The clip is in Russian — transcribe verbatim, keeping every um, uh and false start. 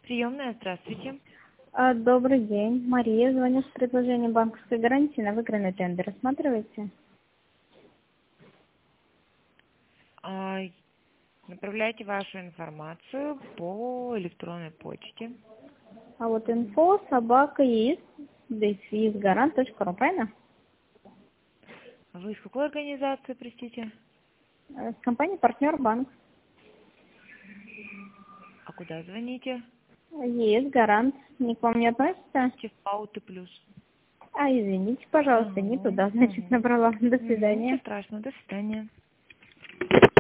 Приемная, здравствуйте. А, Добрый день. Мария, звоню с предложением банковской гарантии на выигранный тендер. Рассматриваете? А, Направляйте вашу информацию по электронной почте. А вот инфо собака есть, есть гарант точка ру, правильно? Вы из какой организации, простите? Э, С компанией партнер банк. А куда звоните? Есть гарант. Не к вам не относится? Чекауты плюс. А, извините, пожалуйста, не Угу, туда, значит, угу. набрала. До Ничего свидания. страшного, до свидания.